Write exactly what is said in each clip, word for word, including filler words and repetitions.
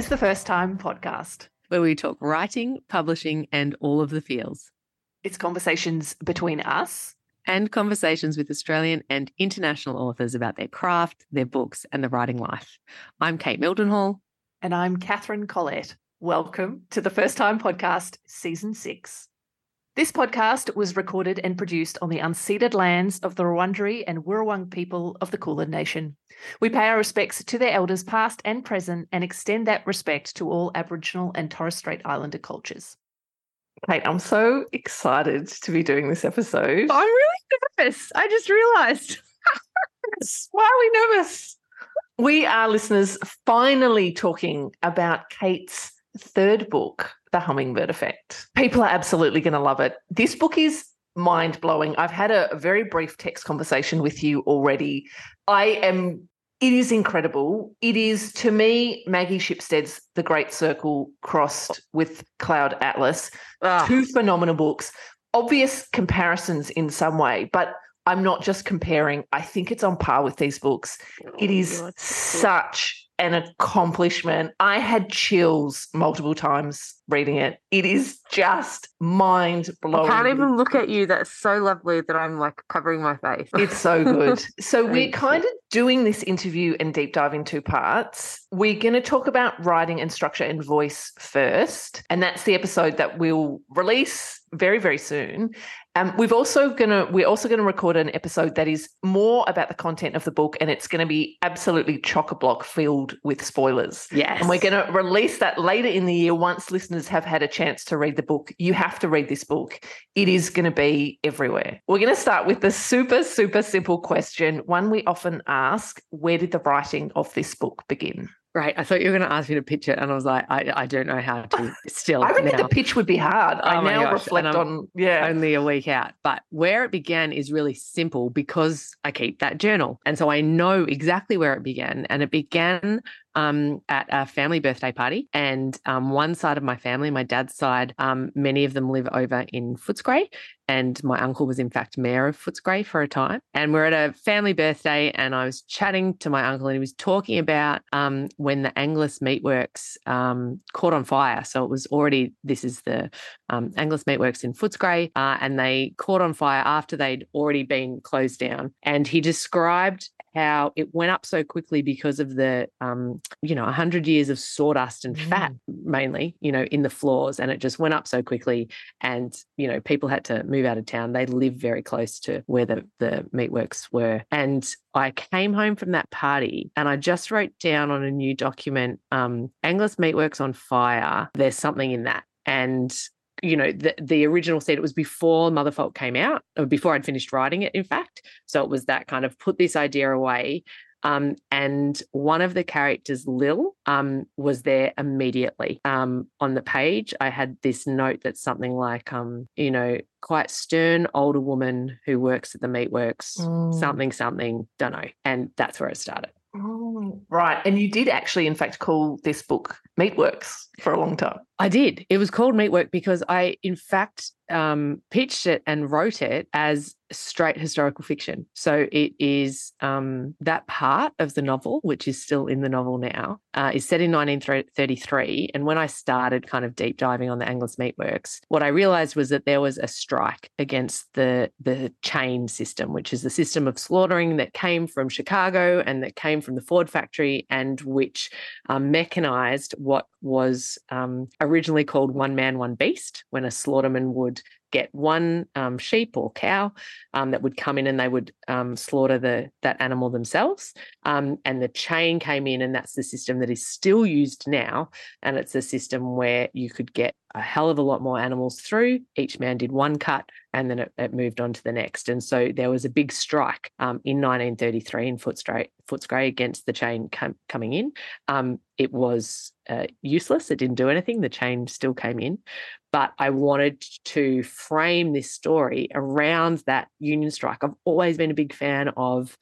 is the First Time podcast, where we talk writing, publishing, and all of the feels. It's conversations between us and conversations with Australian and international authors about their craft, their books, and the writing life. I'm Kate Mildenhall. And I'm Catherine Collette. Welcome to the First Time podcast, Season six. This podcast was recorded and produced on the unceded lands of the Wurundjeri and Wirrawong people of the Kulin Nation. We pay our respects to their elders past and present and extend that respect to all Aboriginal and Torres Strait Islander cultures. Kate, I'm so excited to be doing this episode. I'm really nervous. I just realised. Why are we nervous? We are, listeners, finally talking about Kate's third book, The Hummingbird Effect. People are absolutely going to love it. This book is mind-blowing. I've had a very brief text conversation with you already. I am, it is incredible. It is, to me, Maggie Shipstead's The Great Circle crossed with Cloud Atlas. Ah. Two phenomenal books. Obvious comparisons in some way, but I'm not just comparing. I think it's on par with these books. It is oh, such an accomplishment. I had chills multiple times reading it. It is just mind-blowing. I can't even look at you. That's so lovely that I'm like covering my face. It's so good. So we're kind of doing this interview and deep dive in two parts. We're going to talk about writing and structure and voice first, and that's the episode that we'll release very, very soon. Um, we've also gonna we're also going to record an episode that is more about the content of the book, and it's going to be absolutely chock-a-block filled with spoilers. Yes. And we're going to release that later in the year once listeners have had a chance to read the book. You have to read this book. It is going to be everywhere. We're going to start with the super, super simple question, one we often ask: where did the writing of this book begin? Right. I thought you were going to ask me to pitch it, and I was like, I, I don't know how to still. I reckon now. the pitch would be hard. Oh I now gosh. reflect on, yeah. Only a week out. But where it began is really simple because I keep that journal. And so I know exactly where it began. And it began um, at a family birthday party. And um, one side of my family, my dad's side, um, many of them live over in Footscray. And my uncle was, in fact, mayor of Footscray for a time. And we're at a family birthday, and I was chatting to my uncle, and he was talking about um, when the Angus Meatworks um, caught on fire. So it was already, this is the um, Angus Meatworks in Footscray, uh, and they caught on fire after they'd already been closed down. And he described how it went up so quickly because of the, um, you know, one hundred years of sawdust and fat, mm. mainly, you know, in the floors. And it just went up so quickly. And, you know, people had to move out of town. They lived very close to where the, the meatworks were. And I came home from that party and I just wrote down on a new document, um, Angus Meatworks on fire. There's something in that. And you know, the, the original said it was before Motherfolk came out, or before I'd finished writing it, in fact. So it was that kind of put this idea away. Um, and one of the characters, Lil, um, was there immediately. Um, on the page, I had this note that's something like, um, you know, quite stern older woman who works at the meatworks, mm. something, something, don't know. And that's where it started. Oh, right. And you did actually, in fact, call this book Meatworks for a long time. I did. It was called Meatwork because I, in fact, um, pitched it and wrote it as straight historical fiction. So it is um, that part of the novel, which is still in the novel now, uh, is set in nineteen thirty-three. And when I started kind of deep diving on the Angus Meatworks, what I realised was that there was a strike against the the chain system, which is the system of slaughtering that came from Chicago and that came from the Ford factory, and which um, mechanised what was um, originally called one man, one beast, when a slaughterman would get one um, sheep or cow um, that would come in and they would um, slaughter the that animal themselves. Um, and the chain came in, and that's the system that is still used now. And it's a system where you could get a hell of a lot more animals through. Each man did one cut, and then it, it moved on to the next. And so there was a big strike um, in nineteen thirty-three in Footscray, Footscray against the chain com- coming in. Um, it was uh, useless. It didn't do anything. The chain still came in. But I wanted to frame this story around that union strike. I've always been a big fan of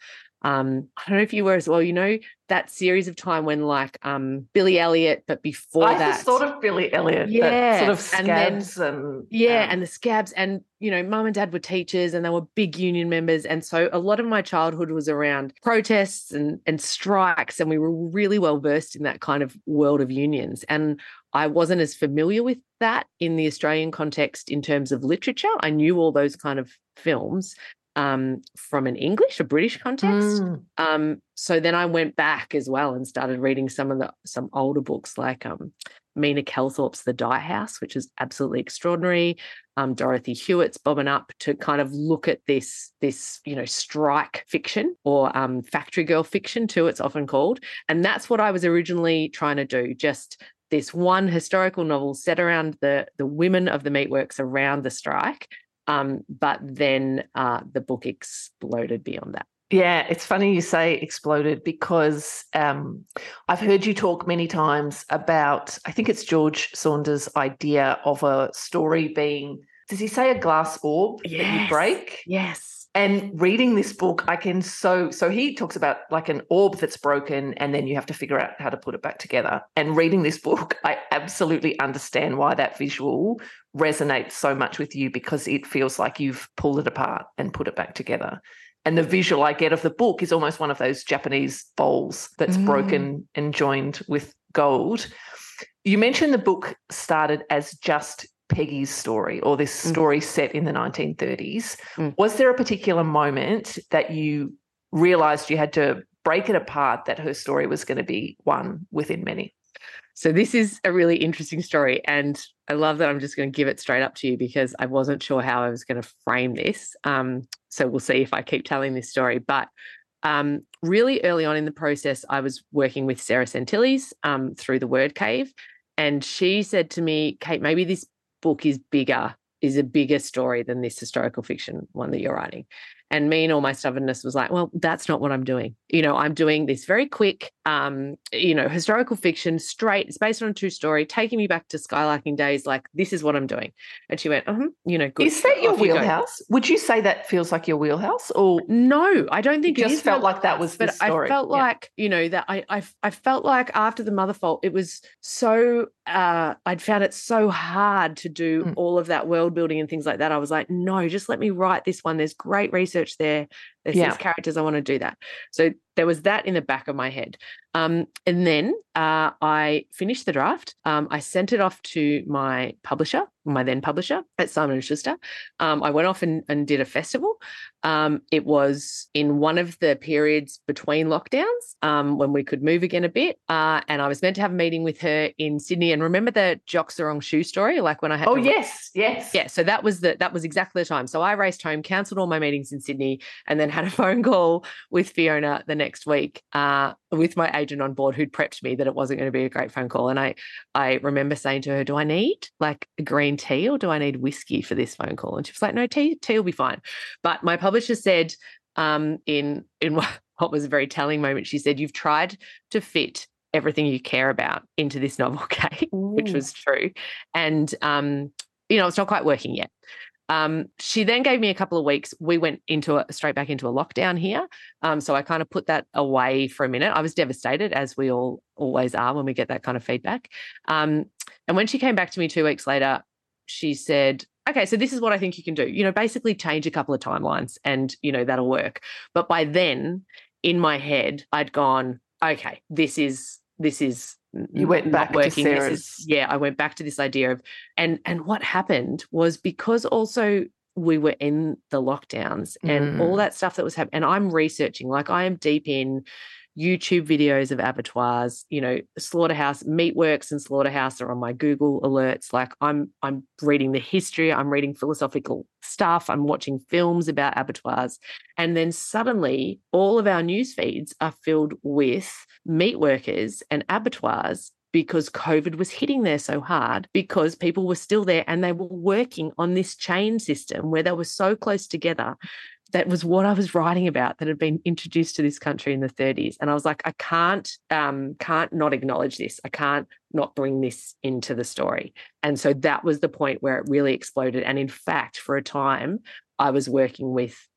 Um, I don't know if you were as well, you know, that series of time when like um, Billy Elliot, but before I that. just thought of Billy Elliot, that sort Yeah. of Scabs and, then, and yeah, um, and the Scabs, and you know, mum and dad were teachers and they were big union members. And so a lot of my childhood was around protests and, and strikes. And we were really well versed in that kind of world of unions. And I wasn't as familiar with that in the Australian context in terms of literature. I knew all those kind of films um, from an English, a British context. Mm. Um, so then I went back as well and started reading some of the some older books like um, Mina Kelthorpe's The Dye House, which is absolutely extraordinary. Um, Dorothy Hewitt's Bobbing Up, to kind of look at this, this you know, strike fiction, or um, factory girl fiction too, it's often called. And that's what I was originally trying to do, just this one historical novel set around the, the women of the meatworks around the strike. Um, but then uh, the book exploded beyond that. Yeah, it's funny you say exploded, because um, I've heard you talk many times about, I think it's George Saunders' idea of a story being, does he say a glass orb yes. that you break? Yes. And reading this book, I can so, so he talks about like an orb that's broken and then you have to figure out how to put it back together. And reading this book, I absolutely understand why that visual resonates so much with you, because it feels like you've pulled it apart and put it back together. And the visual I get of the book is almost one of those Japanese bowls that's mm. broken and joined with gold. You mentioned the book started as just Peggy's story, or this story mm. set in the nineteen thirties. Mm. Was there a particular moment that you realised you had to break it apart, that her story was going to be one within many? So this is a really interesting story, and I love that I'm just going to give it straight up to you, because I wasn't sure how I was going to frame this. Um, so we'll see if I keep telling this story. But um, really early on in the process, I was working with Sarah Santilles um, through the Word Cave, and she said to me, Kate, maybe this book is bigger, is a bigger story than this historical fiction one that you're writing. And me and all my stubbornness was like, well, that's not what I'm doing. You know, I'm doing this very quick, um, you know, historical fiction, straight. It's based on a true story, taking me back to skylarking days. Like, this is what I'm doing. And she went, uh-huh, you know, good. Is that your wheelhouse? You Would you say that feels like your wheelhouse? Or no, I don't think it just felt like that was the story. I felt yeah. like, you know, that I, I I felt like after The Motherfold, it was so, uh, I'd found it so hard to do mm. all of that world building and things like that. I was like, no, just let me write this one. There's great research there. There's yeah. these characters. I want to do that. So there was that in the back of my head. Um, and then uh, I finished the draft. Um, I sent it off to my publisher, my then publisher at Simon and Schuster. Um, I went off and, and did a festival. Um, it was in one of the periods between lockdowns um, when we could move again a bit. Uh, and I was meant to have a meeting with her in Sydney. And remember the Jocks the Wrong Shoe story? Like when I had Oh, to- yes, yes. Yeah, so that was the that was exactly the time. So I raced home, cancelled all my meetings in Sydney, and then had a phone call with Fiona the next week uh, with my agent on board, who'd prepped me that it wasn't going to be a great phone call. And I I remember saying to her, do I need like a green tea or do I need whiskey for this phone call? And she was like, no, tea, tea will be fine. But my publisher said um, in, in what was a very telling moment, she said, you've tried to fit everything you care about into this novel, Kate, which was true. And, um, you know, it's not quite working yet. Um, she then gave me a couple of weeks. We went into a, straight back into a lockdown here. Um, so I kind of put that away for a minute. I was devastated, as we all always are when we get that kind of feedback. Um, and when she came back to me two weeks later, she said, okay, so this is what I think you can do. You know, basically change a couple of timelines and, you know, that'll work. But by then, in my head, I'd gone, okay, this is, this is, You went back working. to Sarah's. Is, yeah, I went back to this idea of, and and what happened was, because also we were in the lockdowns and Mm. all that stuff that was happening, and I'm researching, like I am deep in YouTube videos of abattoirs, you know, slaughterhouse, Meatworks and Slaughterhouse are on my Google alerts. Like I'm I'm reading the history, I'm reading philosophical stuff, I'm watching films about abattoirs. And then suddenly all of our news feeds are filled with meat workers and abattoirs, because COVID was hitting there so hard, because people were still there and they were working on this chain system where they were so close together. That was what I was writing about, that had been introduced to this country in the thirties. And I was like, I can't, um, can't not acknowledge this. I can't not bring this into the story. And so that was the point where it really exploded. And in fact, for a time, I was working with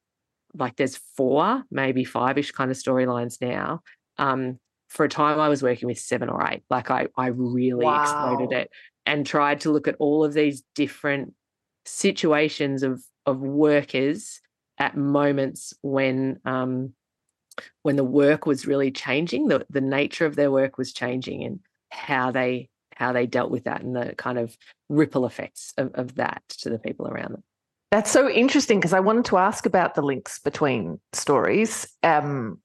like there's four, maybe five-ish kind of storylines now. Um, for a time I was working with seven or eight. Like I, I really Wow. exploded it and tried to look at all of these different situations of, of workers at moments when, um, when the work was really changing, the, the nature of their work was changing, and how they, how they dealt with that and the kind of ripple effects of, of that to the people around them. That's so interesting, because I wanted to ask about the links between stories. Um,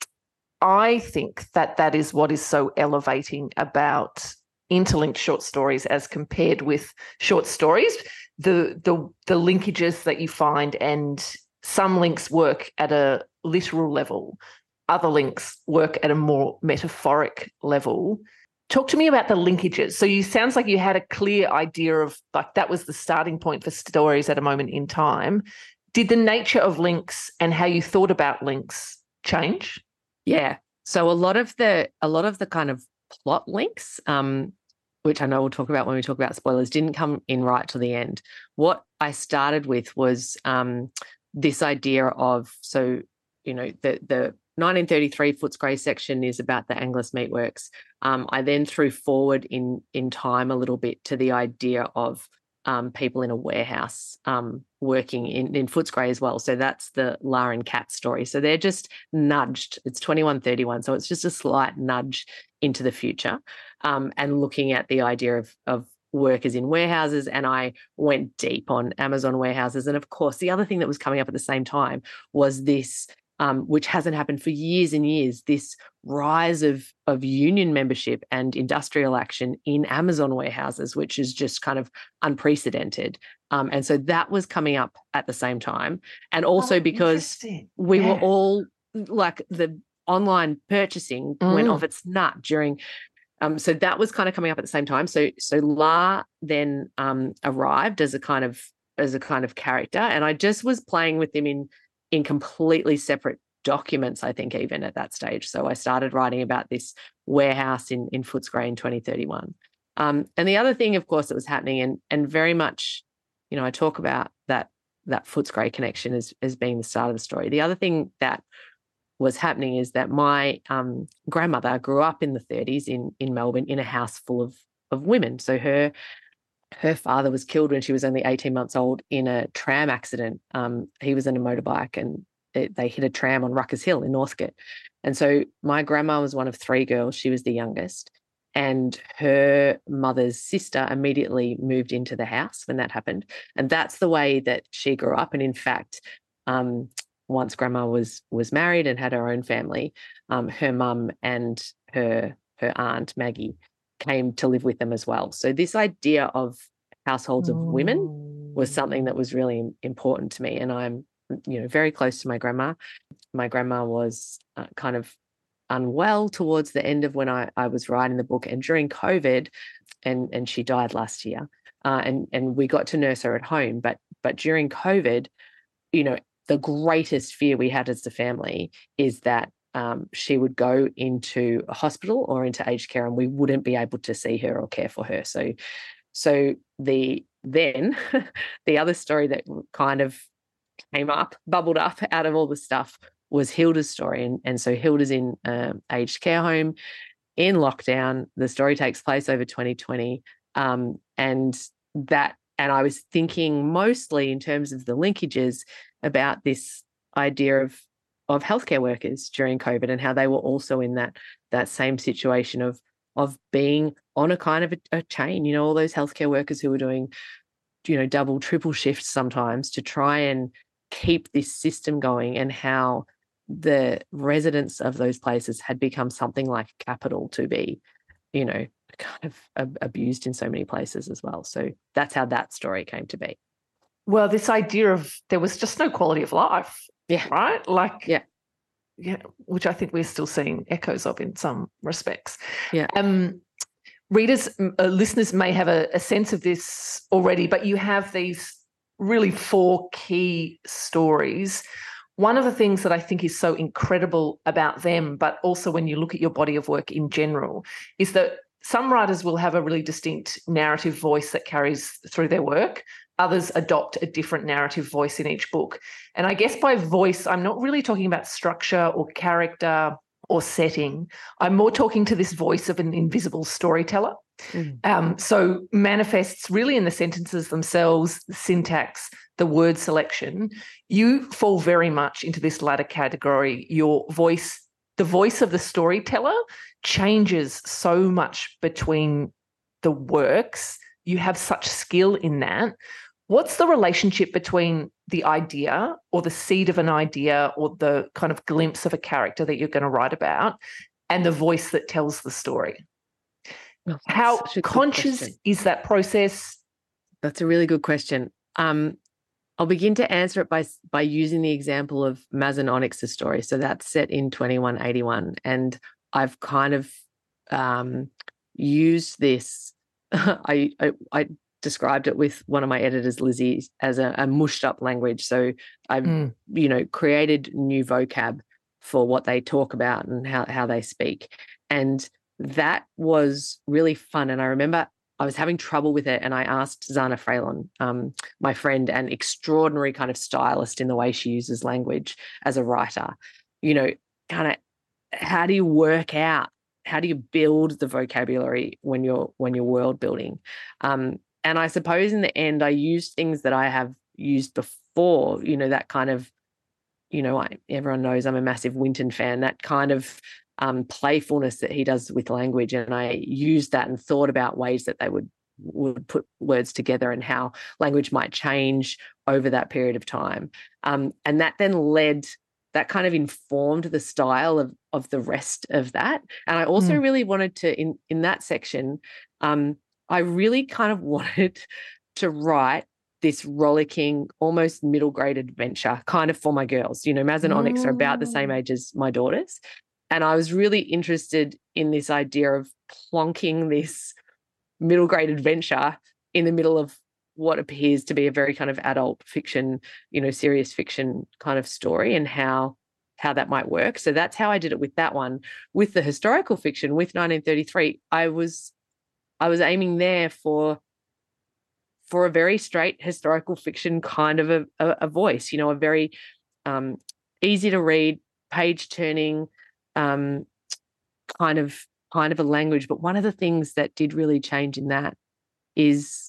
I think that that is what is so elevating about interlinked short stories as compared with short stories. The the the linkages that you find, and some links work at a literal level, other links work at a more metaphoric level. Talk to me about the linkages. So you sounds like you had a clear idea of, like, that was the starting point for stories at a moment in time. Did the nature of links and how you thought about links change? Yeah. So a lot of the a lot of the kind of plot links, um, which I know we'll talk about when we talk about spoilers, didn't come in right to the end. What I started with was um, this idea of, so, you know, the the nineteen thirty-three Footscray section is about the Angus Meatworks. Um, I then threw forward in in time a little bit to the idea of um, people in a warehouse um, working in, in Footscray as well. So that's the La and Cat story. So they're just nudged. It's twenty-one thirty-one. So it's just a slight nudge into the future, um, and looking at the idea of, of workers in warehouses. And I went deep on Amazon warehouses. And of course, the other thing that was coming up at the same time was this, um, which hasn't happened for years and years, this rise of, of union membership and industrial action in Amazon warehouses, which is just kind of unprecedented. Um, and so that was coming up at the same time. And also Oh, because we yeah. were all, like, the online purchasing Mm. went off its nut during, um, so that was kind of coming up at the same time. So so La then um, arrived as a kind of as a kind of character, and I just was playing with him in in completely separate documents, I think, even at that stage. So I started writing about this warehouse in, in Footscray in twenty thirty-one. Um, and the other thing, of course, that was happening, and and very much, you know, I talk about that that Footscray connection as, as being the start of the story. The other thing that was happening is that my um, grandmother grew up in the thirties in, in Melbourne in a house full of, of women. So her her father was killed when she was only eighteen months old in a tram accident. Um, he was on a motorbike, and it, they hit a tram on Ruckers Hill in Northcote. And so my grandma was one of three girls. She was the youngest. And her mother's sister immediately moved into the house when that happened. And that's the way that she grew up. And in fact, um, once grandma was was married and had her own family, um, her mum and her her aunt, Maggie, came to live with them as well. So this idea of households of women was something that was really important to me. And I'm, you know, very close to my grandma. My grandma was uh, kind of unwell towards the end of when I, I was writing the book, and during COVID, and and she died last year. Uh, and and we got to nurse her at home. But but during COVID, you know, the greatest fear we had as a family is that um, she would go into a hospital or into aged care, and we wouldn't be able to see her or care for her. So, so the then the other story that kind of came up, bubbled up out of all the stuff, was Hilda's story. And, and so Hilda's in um, aged care home in lockdown. The story takes place over twenty twenty. Um, and that, and I was thinking mostly in terms of the linkages about this idea of, of healthcare workers during COVID, and how they were also in that, that same situation of, of being on a kind of a, a chain, you know, all those healthcare workers who were doing, you know, double, triple shifts sometimes to try and keep this system going, and how the residents of those places had become something like capital to be, you know, kind of ab- abused in so many places as well. So that's how that story came to be. Well, this idea of there was just no quality of life. Yeah. Right? Like, yeah. Yeah, which I think we're still seeing echoes of in some respects. Yeah. Um, readers, uh, listeners may have a, a sense of this already, but you have these really four key stories. One of the things that I think is so incredible about them, but also when you look at your body of work in general, is that some writers will have a really distinct narrative voice that carries through their work. Others adopt a different narrative voice in each book. And I guess by voice, I'm not really talking about structure or character or setting. I'm more talking to this voice of an invisible storyteller. Mm. Um, so manifests really in the sentences themselves, the syntax, the word selection. You fall very much into this latter category. Your voice, the voice of the storyteller, changes so much between the works. You have such skill in that. What's the relationship between the idea or the seed of an idea or the kind of glimpse of a character that you're going to write about and the voice that tells the story? Oh, How conscious is that process? That's a really good question. Um, I'll begin to answer it by by using the example of Mazen Onyx's story. So that's set in twenty-one eighty-one, and I've kind of um, used this. I, I I described it with one of my editors, Lizzie, as a, a mushed up language. So I've mm. you know created new vocab for what they talk about and how how they speak, and that was really fun. And I remember I was having trouble with it, and I asked Zana Freilon, um, my friend and extraordinary kind of stylist in the way she uses language as a writer, you know, kind of how do you work out, how do you build the vocabulary when you're when you're world building? Um, and I suppose in the end, I used things that I have used before, you know, that kind of, you know, I, everyone knows I'm a massive Winton fan, that kind of um, playfulness that he does with language. And I used that and thought about ways that they would would put words together and how language might change over that period of time. Um, and that then led, that kind of informed the style of, of the rest of that. And I also mm. really wanted to, in, in that section, um, I really kind of wanted to write this rollicking, almost middle grade adventure kind of for my girls. You know, Maz and Onyx are about the same age as my daughters. And I was really interested in this idea of plonking this middle grade adventure in the middle of what appears to be a very kind of adult fiction, you know, serious fiction kind of story, and how how that might work. So that's how I did it with that one. With the historical fiction, with nineteen thirty-three, I was I was aiming there for for a very straight historical fiction kind of a, a, a voice, you know, a very um, easy to read, page turning um, kind of kind of a language. But one of the things that did really change in that is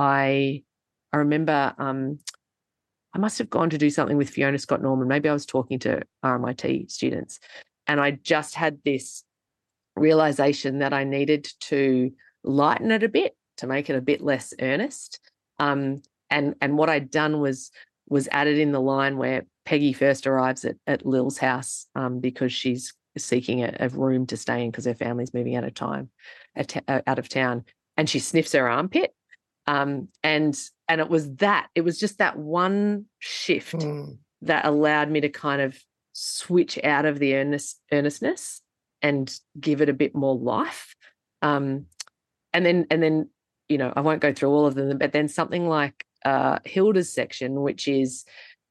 I I remember um, I must have gone to do something with Fiona Scott Norman. Maybe I was talking to R M I T students, and I just had this realization that I needed to lighten it a bit, to make it a bit less earnest. Um, and and what I'd done was was added in the line where Peggy first arrives at, at Lil's house um, because she's seeking a, a room to stay in because her family's moving out of time, out of town, and she sniffs her armpit. Um, and and it was that, it was just that one shift mm. that allowed me to kind of switch out of the earnest, earnestness and give it a bit more life. Um, and then and then you know, I won't go through all of them, but then something like uh, Hilda's section, which is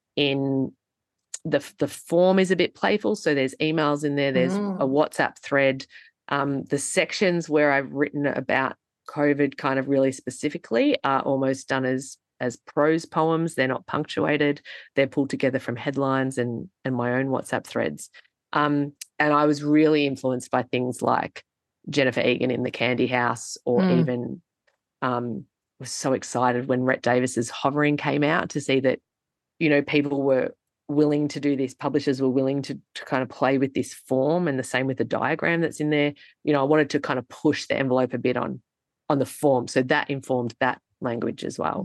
in the the form is a bit playful. So there's emails in there, there's mm. a WhatsApp thread. Um, the sections where I've written about COVID kind of really specifically are almost done as as prose poems. They're not punctuated. They're pulled together from headlines and and my own WhatsApp threads. Um, and I was really influenced by things like Jennifer Egan in The Candy House, or mm. even um, was so excited when Rhett Davis's Hovering came out to see that, you know, people were willing to do this, publishers were willing to, to kind of play with this form, and the same with the diagram that's in there. You know, I wanted to kind of push the envelope a bit on on the form. So that informed that language as well.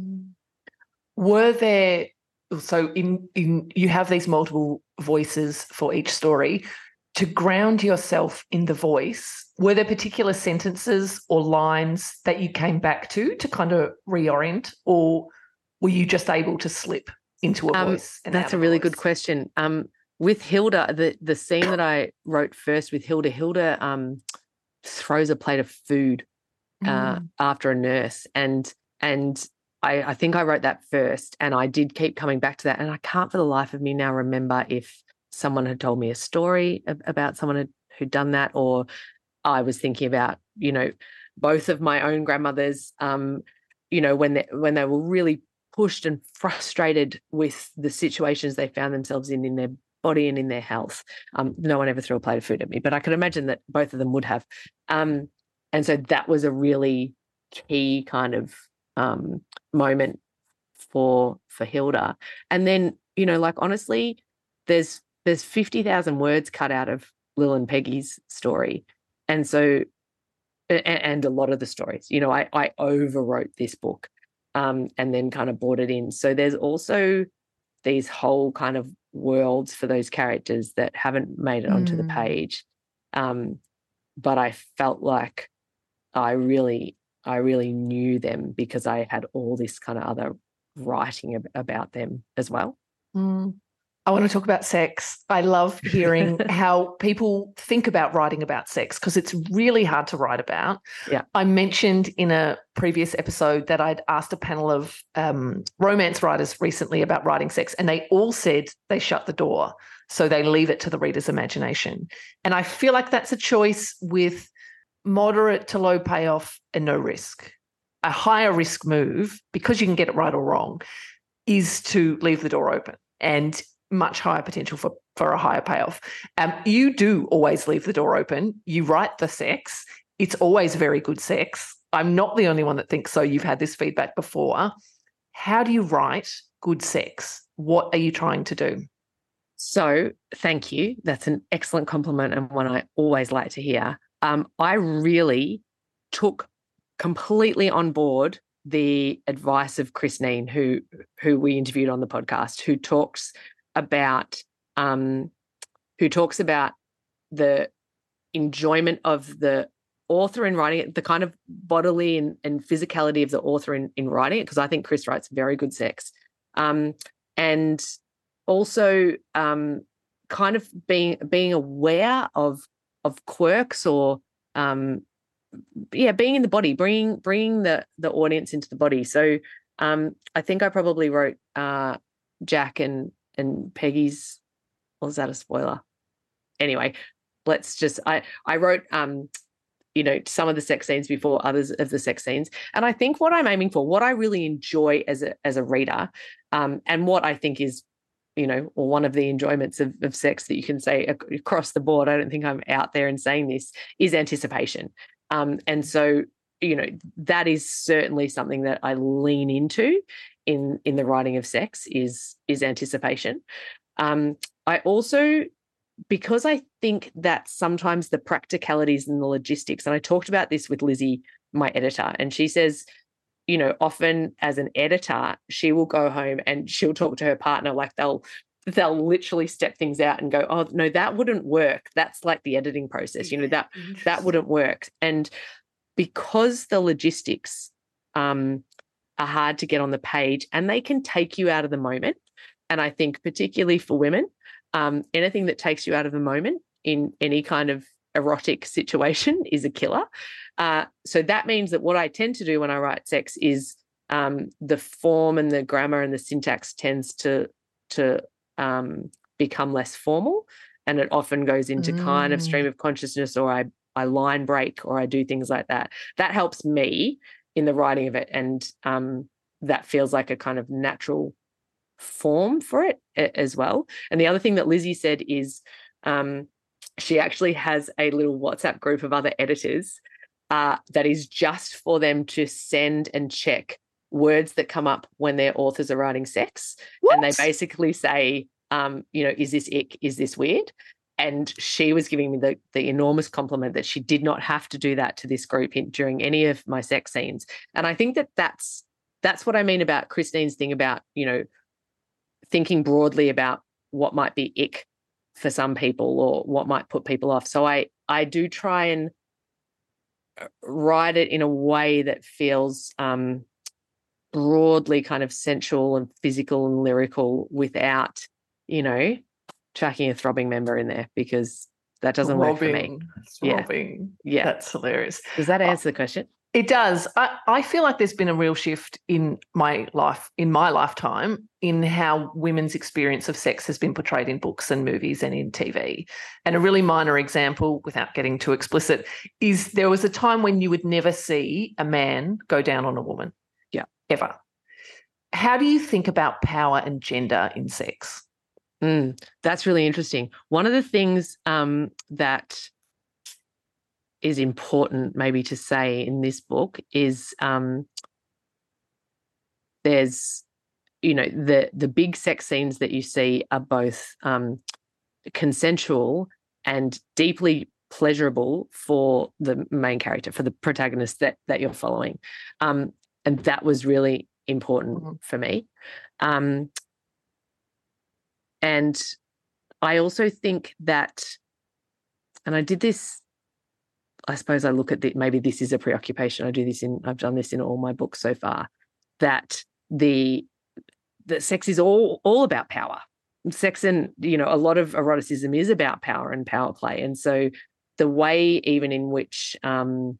Were there, so in, in you have these multiple voices for each story. To ground yourself in the voice, were there particular sentences or lines that you came back to to kind of reorient, or were you just able to slip into a um, voice? And that's a really good question. Um, with Hilda, the the scene that I wrote first with Hilda, Hilda um, throws a plate of food uh, mm. after a nurse, and and I, I think I wrote that first, and I did keep coming back to that, and I can't for the life of me now remember if someone had told me a story about someone had, who'd done that, or I was thinking about, you know, both of my own grandmothers, um, you know, when they, when they were really pushed and frustrated with the situations they found themselves in, in their body and in their health. Um, no one ever threw a plate of food at me, but I could imagine that both of them would have. Um, and so that was a really key kind of um, moment for for Hilda. And then, you know, like honestly, there's there's fifty thousand words cut out of Lil and Peggy's story. And so, and, and a lot of the stories, you know, I, I overwrote this book um, and then kind of brought it in. So there's also these whole kind of worlds for those characters that haven't made it onto mm. the page. Um, but I felt like I really, I really knew them because I had all this kind of other writing ab- about them as well. Mm. I want to talk about sex. I love hearing how people think about writing about sex because it's really hard to write about. Yeah. I mentioned in a previous episode that I'd asked a panel of um, romance writers recently about writing sex, and they all said they shut the door, so they leave it to the reader's imagination. And I feel like that's a choice with moderate to low payoff and no risk. A higher risk move, because you can get it right or wrong, is to leave the door open, and much higher potential for, for a higher payoff. Um, you do always leave the door open. You write the sex. It's always very good sex. I'm not the only one that thinks so. You've had this feedback before. How do you write good sex? What are you trying to do? So thank you. That's an excellent compliment and one I always like to hear. Um, I really took completely on board the advice of Christine, who who we interviewed on the podcast, who talks about um, who talks about the enjoyment of the author in writing it, the kind of bodily and, and physicality of the author in, in writing it, because I think Chris writes very good sex. Um, and also um, kind of being being aware of of quirks or um, yeah, being in the body, bringing bringing the the audience into the body. So um, I think I probably wrote uh, Jack and and Peggy's. Was that a spoiler? Anyway, let's just. I I wrote um, you know, some of the sex scenes before others of the sex scenes, and I think what I'm aiming for, what I really enjoy as a as a reader, um, and what I think is, you know, or one of the enjoyments of, of sex that you can say across the board. I don't think I'm out there and saying this, is anticipation. Um, and so, you know, that is certainly something that I lean into in in the writing of sex is is anticipation. Um, I also, because I think that sometimes the practicalities and the logistics, and I talked about this with Lizzie, my editor, and she says, you know, often as an editor, she will go home and she'll talk to her partner like they'll they'll literally step things out and go, oh, no, that wouldn't work. That's like the editing process, you know, that that wouldn't work. And because the logistics um, are hard to get on the page and they can take you out of the moment, and I think particularly for women, um, anything that takes you out of the moment in any kind of erotic situation is a killer. Uh, so that means that what I tend to do when I write sex is um, the form and the grammar and the syntax tends to to um, become less formal, and it often goes into mm. kind of stream of consciousness, or I I line break, or I do things like that. That helps me in the writing of it, and um, that feels like a kind of natural form for it as well. And the other thing that Lizzie said is um, she actually has a little WhatsApp group of other editors uh, that is just for them to send and check words that come up when their authors are writing sex. What? And they basically say, um, you know, is this ick? Is this weird? And she was giving me the, the enormous compliment that she did not have to do that to this group in, during any of my sex scenes. And I think that that's, that's what I mean about Christine's thing about, you know, thinking broadly about what might be ick for some people or what might put people off. So I, I do try and write it in a way that feels um, broadly kind of sensual and physical and lyrical without, you know, chucking a throbbing member in there, because that doesn't throbbing, work for me. Throbbing. Yeah. yeah. That's hilarious. Does that answer the question? It does. I, I feel like there's been a real shift in my life, in my lifetime, in how women's experience of sex has been portrayed in books and movies and in T V. And a really minor example, without getting too explicit, is there was a time when you would never see a man go down on a woman. Yeah. Ever. How do you think about power and gender in sex? Mm, that's really interesting. One of the things um, that is important maybe to say in this book is um, there's, you know, the the big sex scenes that you see are both um, consensual and deeply pleasurable for the main character, for the protagonist that that you're following. Um, and that was really important mm-hmm. for me. Um, and I also think that, and I did this, I suppose I look at the, maybe this is a preoccupation. I do this in, I've done this in all my books so far, that the, that sex is all, all about power. Sex and, you know, a lot of eroticism is about power and power play. And so the way even in which um,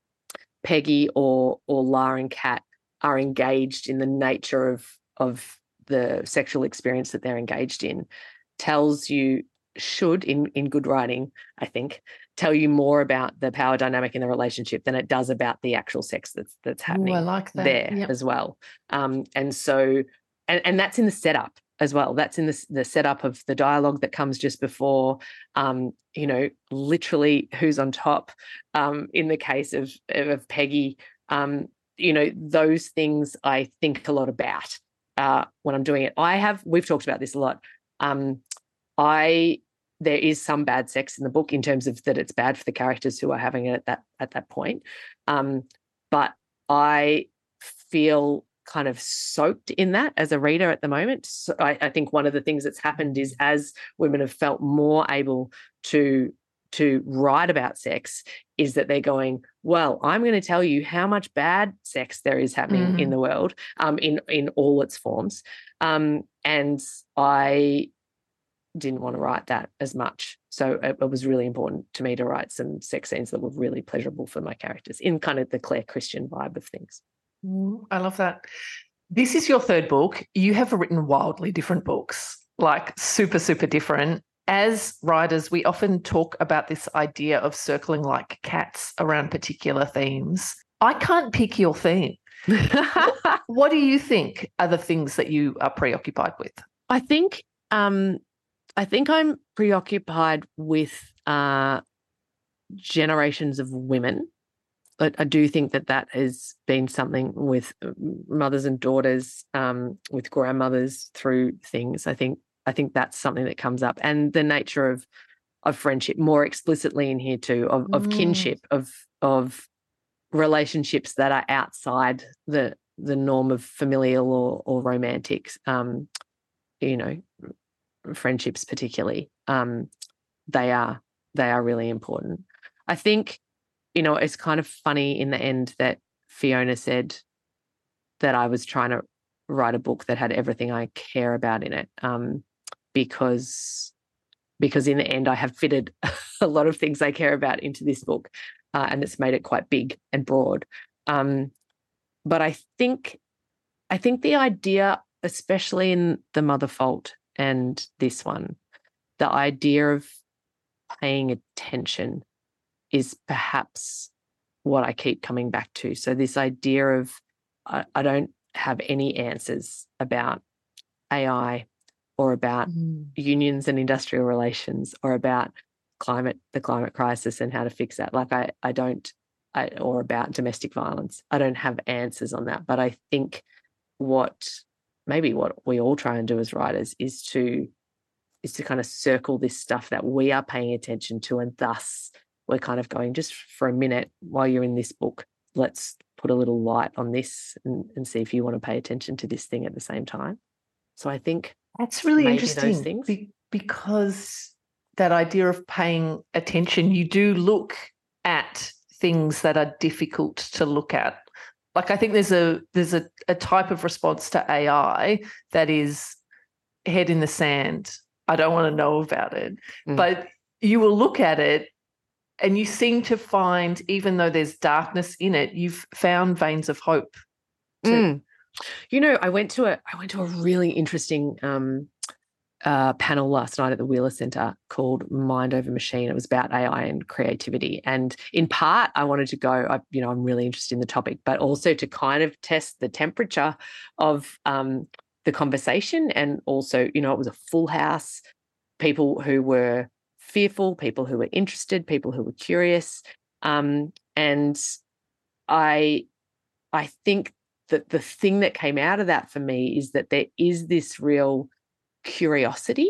Peggy or, or Lar and Kat are engaged in the nature of, of the sexual experience that they're engaged in tells you, should in, in good writing, I think, tell you more about the power dynamic in the relationship than it does about the actual sex that's that's happening. Ooh, I like that. There yep. as well. Um, and so, and, and that's in the setup as well. That's in the, the setup of the dialogue that comes just before, um, you know, literally who's on top. Um, in the case of, of Peggy, um, you know, those things I think a lot about uh, when I'm doing it. I have, we've talked about this a lot. Um, I there is some bad sex in the book in terms of that it's bad for the characters who are having it at that at that point. Um, but I feel kind of soaked in that as a reader at the moment. So I, I think one of the things that's happened is as women have felt more able to to write about sex is that they're going, well, I'm going to tell you how much bad sex there is happening mm-hmm. in the world, um, in in all its forms. Um, and I didn't want to write that as much. So it, it was really important to me to write some sex scenes that were really pleasurable for my characters in kind of the Claire Christian vibe of things. Mm, I love that. This is your third book. You have written wildly different books, like super, super different. As writers, we often talk about this idea of circling like cats around particular themes. I can't pick your theme. What do you think are the things that you are preoccupied with? I think um, I think I'm preoccupied with uh, generations of women. I, I do think that that has been something with mothers and daughters, um, with grandmothers through things. I think I think that's something that comes up, and the nature of of friendship more explicitly in here too, of, of mm. kinship, of of relationships that are outside the the norm of familial or or romantic, um, you know, friendships particularly. Um, they are they are really important. I think, you know, it's kind of funny in the end that Fiona said that I was trying to write a book that had everything I care about in it, um, because because in the end I have fitted a lot of things I care about into this book, uh, and it's made it quite big and broad. Um, but I think I think the idea, especially in The Mother Fault and this one, the idea of paying attention is perhaps what I keep coming back to. So this idea of I, I don't have any answers about A I or about mm. unions and industrial relations or about climate, the climate crisis and how to fix that. Like I, I don't, I, or about domestic violence. I don't have answers on that. But I think what maybe what we all try and do as writers is to is to kind of circle this stuff that we are paying attention to, and thus we're kind of going, just for a minute while you're in this book, let's put a little light on this and, and see if you want to pay attention to this thing at the same time. So I think that's really maybe interesting those things. Be- because that idea of paying attention, you do look at things that are difficult to look at. Like I think there's a there's a, a type of response to A I that is head in the sand. I don't want to know about it. Mm. But you will look at it And you seem to find, even though there's darkness in it, you've found veins of hope too. Mm. You know, I went to a I went to a really interesting um, uh, panel last night at the Wheeler Centre called Mind Over Machine. It was about A I and creativity, and in part, I wanted to go. I, you know, I'm really interested in the topic, but also to kind of test the temperature of um, the conversation, and also, you know, it was a full house. People who were fearful, people who were interested, people who were curious, um, and I, I think that the thing that came out of that for me is that there is this real curiosity,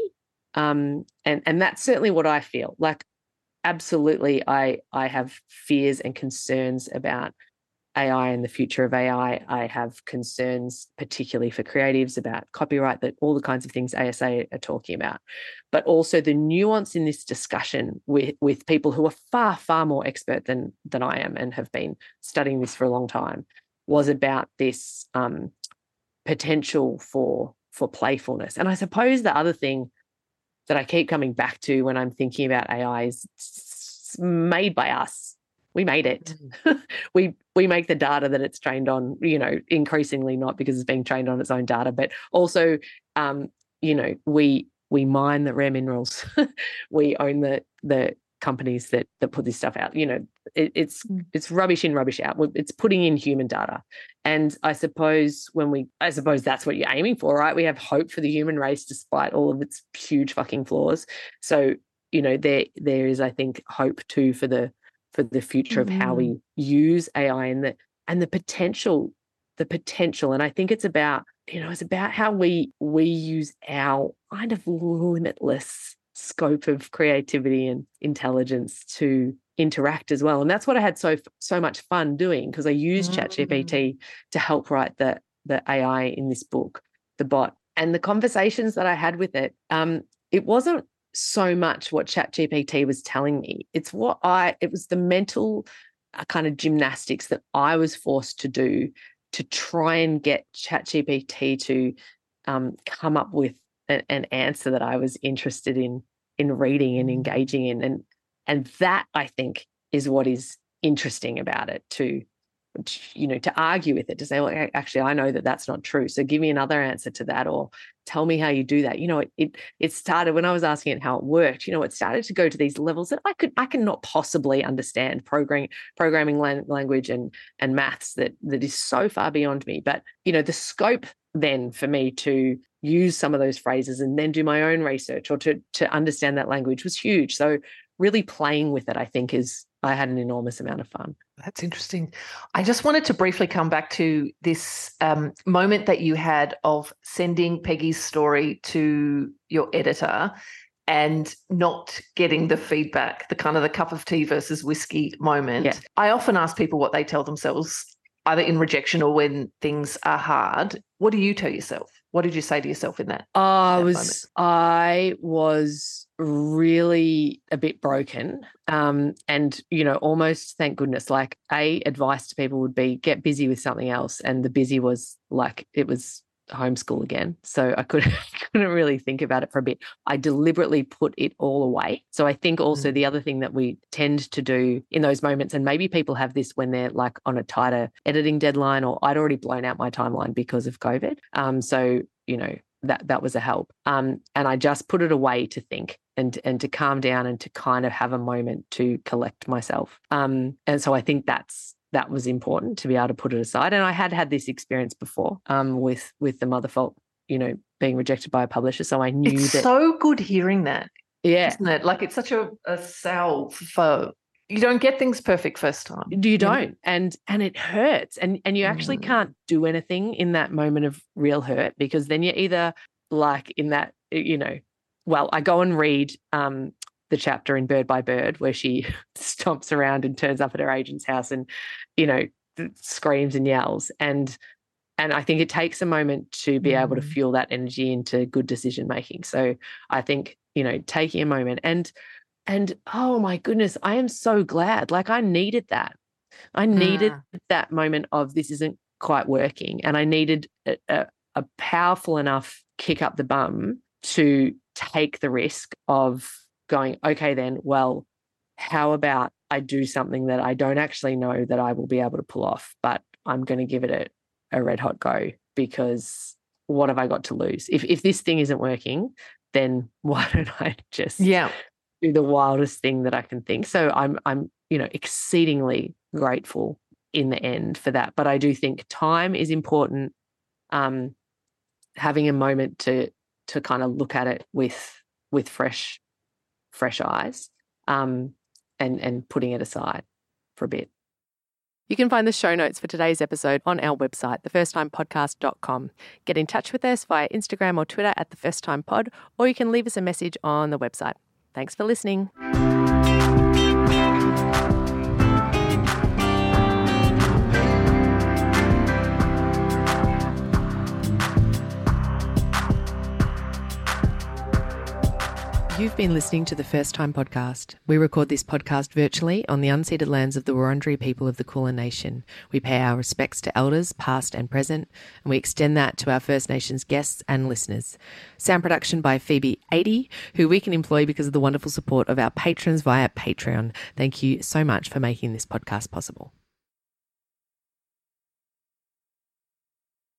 um, and and that's certainly what I feel. Like, absolutely, I I have fears and concerns about A I and the future of A I. I have concerns, particularly for creatives, about copyright, that all the kinds of things A S A are talking about, but also the nuance in this discussion with with people who are far far more expert than than I am and have been studying this for a long time, was about this um, potential for for playfulness. And I suppose the other thing that I keep coming back to when I'm thinking about A I is it's made by us. We made it. Mm. we we make the data that it's trained on, you know, increasingly not because it's being trained on its own data, but also, um, you know, we we mine the rare minerals. We own the the companies that that put this stuff out. You know, it, it's mm. it's rubbish in, rubbish out. It's putting in human data. And I suppose when we, I suppose that's what you're aiming for, right? We have hope for the human race despite all of its huge fucking flaws. So, you know, there there is, I think, hope too for the for the future mm-hmm. of how we use A I and the and the potential, the potential. And I think it's about, you know, it's about how we we use our kind of limitless scope of creativity and intelligence to interact as well. And that's what I had so so much fun doing, because I used mm-hmm. ChatGPT to help write the the A I in this book, the bot, and the conversations that I had with it. Um, it wasn't so much what ChatGPT was telling me. It's what I, it was the mental uh, kind of gymnastics that I was forced to do to try and get ChatGPT to um, come up with a, an answer that I was interested in, in reading and engaging in. And, and that, I think, is what is interesting about it, to, you know, to argue with it, to say, well, actually, I know that that's not true, so give me another answer to that, or tell me how you do that. You know, it it, it started when I was asking it how it worked. You know, it started to go to these levels that I could I cannot possibly understand, programming programming language and and maths that that is so far beyond me. But you know, the scope then for me to use some of those phrases and then do my own research or to to understand that language was huge. So really playing with it, I think, is I had an enormous amount of fun. That's interesting. I just wanted to briefly come back to this um, moment that you had of sending Peggy's story to your editor and not getting the feedback, the kind of the cup of tea versus whiskey moment. Yeah. I often ask people what they tell themselves, either in rejection or when things are hard. What do you tell yourself? What did you say to yourself in that? I that was moment? I was really a bit broken, um, and you know, almost, thank goodness, like a advice to people would be get busy with something else, and the busy was like it was homeschool again, so I couldn't couldn't really think about it for a bit. I deliberately put it all away. So I think also mm. the other thing that we tend to do in those moments, and maybe people have this when they're like on a tighter editing deadline, or I'd already blown out my timeline because of COVID. Um, so you know that that was a help. Um, and I just put it away to think and and to calm down and to kind of have a moment to collect myself. Um, and so I think that's. That was important, to be able to put it aside. And I had had this experience before um, with with the Mother Fault, you know, being rejected by a publisher. So I knew it's that. It's so good hearing that. Yeah. Isn't it? Like it's such a, a salve for, you don't get things perfect first time. You don't. You know? And and it hurts. And and you actually mm. can't do anything in that moment of real hurt, because then you're either like in that, you know, well, I go and read um the chapter in Bird by Bird where she stomps around and turns up at her agent's house and, you know, screams and yells. And and I think it takes a moment to be mm. able to fuel that energy into good decision making. So I think, you know, taking a moment and and oh my goodness, I am so glad. Like I needed that. I needed mm. that moment of this isn't quite working. And I needed a, a, a powerful enough kick up the bum to take the risk of going, okay, then, well, how about I do something that I don't actually know that I will be able to pull off, but I'm going to give it a, a red hot go, because what have I got to lose? If if this thing isn't working, then why don't I just yeah. do the wildest thing that I can think? So I'm I'm you know exceedingly grateful in the end for that. But I do think time is important. Um, having a moment to to kind of look at it with with fresh fresh eyes, um, and and putting it aside for a bit. You can find the show notes for today's episode on our website, the first time podcast dot com. Get in touch with us via Instagram or Twitter at the first time pod, or you can leave us a message on the website. Thanks for listening. You've been listening to the First Time Podcast. We record this podcast virtually on the unceded lands of the Wurundjeri people of the Kulin Nation. We pay our respects to elders, past and present, and we extend that to our First Nations guests and listeners. Sound production by Phoebe eighty, who we can employ because of the wonderful support of our patrons via Patreon. Thank you so much for making this podcast possible.